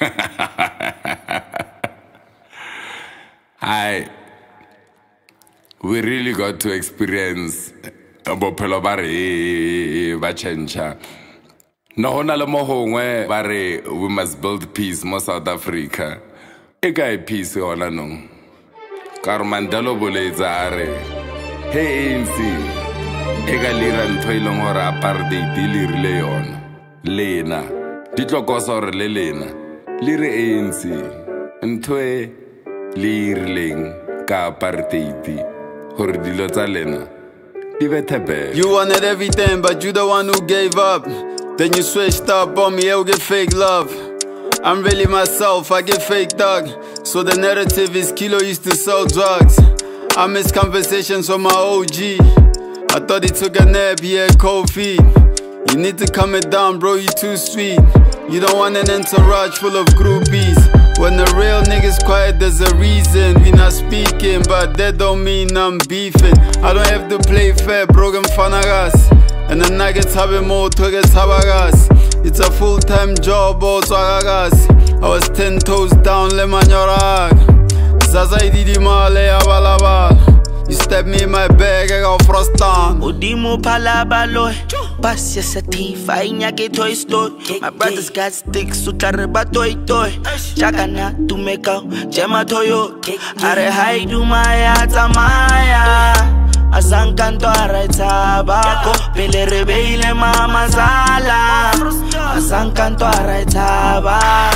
We really got to experience bophelo ba re ba chencha. No hona le mo hongwe ba re we must build peace mo South Africa. E ka peace hona no. Kar Mandela boletsa are hey ANC e ka lira ntho ileng hore apartheid le rile yona. Lena di tlokosa hore le lena le re ANC ntho e le irileng ka apartheid hore dilo tsa lena di bete. You wanted everything but you the one who gave up. Then you switched up on me, you'll get fake love. I'm really myself, I get fake dog. So the narrative is Kilo used to sell drugs. I miss conversations with my OG. I thought he took a nap, he had cold feet. You need to calm it down, bro, you too sweet. You don't want an entourage full of groupies. When the real niggas quiet, there's a reason. We not speaking, but that don't mean I'm beefing. I don't have to play fair, broken fanagas. And the nuggets have it more to get sabagas. It's a full-time job, also agagas. I was 10 toes down, le manyorag. Zaza ididi male abalabal. You step me in my bag, I got frost on. Udimo palabalo, pass your sativa, inyake toy store. My brothers got sticks, so tareba toy toy. Chakana to make out, jema toyo. Are haidu maya tamaya. Asankanto araitaba, pele rebele mama zala. Asankanto araitaba.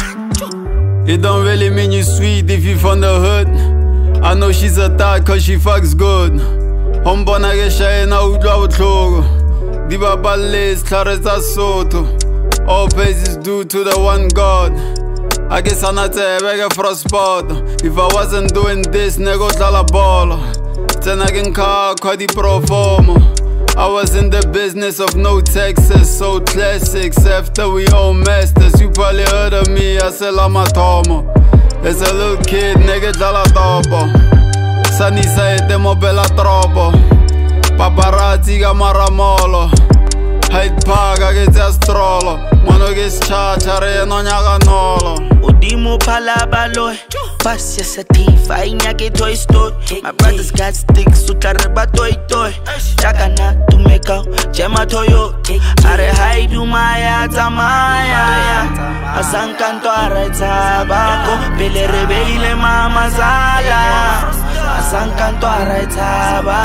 It don't really mean you sweet if you from the hood. I know she's a thot cause she fucks good. Hombona gesha na udwa utlogo. Diba balles, clareza soto. All praises due to the one God. I guess I'm not a beggar for a spot. If I wasn't doing this, nego dala ball. Then I can call Cody Pro Forma. I was in the business of no Texas, so classics after we all masters. You probably heard of me, I said I'm a Tomo. As a little kid, nigga dalla topo. Sani saete mo bella troppo. Paparazzi ga maramolo. Hyde Park che ti astrolo. Mano che sciacciare non nyaga nolo. Udimo palabalo, pass your sativa, inyake toy store. My brothers got sticks, so tareba toy toy. Chakana to make out, jema toyo. Are haidu maya tamaya. Asankanto araitaba, pele rebele mama zala. Asankanto araitaba.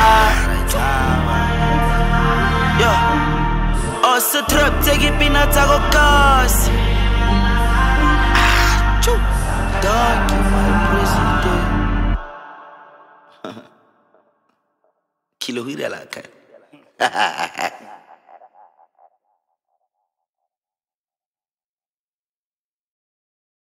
Yo, also trap take it pinata go cause. Dog, my president. Kilo hira la cara.